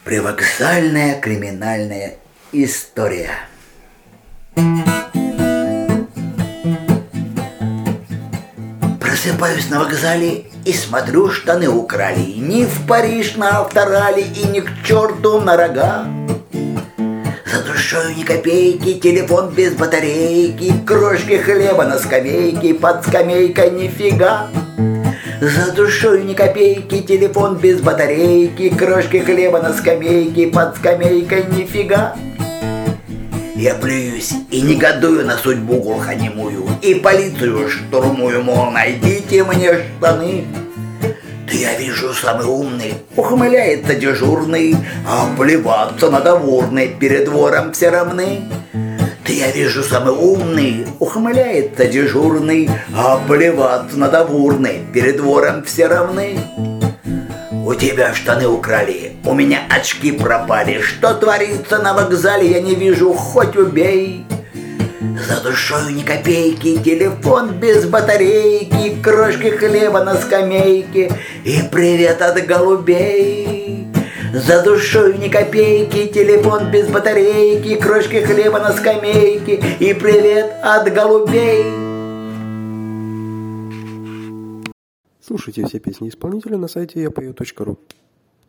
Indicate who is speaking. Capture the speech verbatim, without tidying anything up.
Speaker 1: Привокзальная криминальная история. Просыпаюсь на вокзале и смотрю, штаны украли. Ни в Париж на авторале и ни к черту на рога. За душою ни копейки, телефон без батарейки, крошки хлеба на скамейке, под скамейкой нифига. За душою ни копейки, телефон без батарейки, крошки хлеба на скамейке, под скамейкой нифига. Я плююсь и негодую на судьбу глухонемую, и полицию штурмую, мол, найдите мне штаны. Да я вижу, самый умный ухмыляется дежурный, а плеваться надо в урны, перед вором все равны. Да я вижу, самый умный ухмыляется дежурный, а плеваться надо в урны, перед вором все равны. У тебя штаны украли, у меня очки пропали, что творится на вокзале, я не вижу, хоть убей. За душою ни копейки, телефон без батарейки, крошки хлеба на скамейке и привет от голубей. За душою ни копейки, телефон без батарейки, крошки хлеба на скамейке и привет от голубей.
Speaker 2: Слушайте все песни исполнителя на сайте я пою точка ру.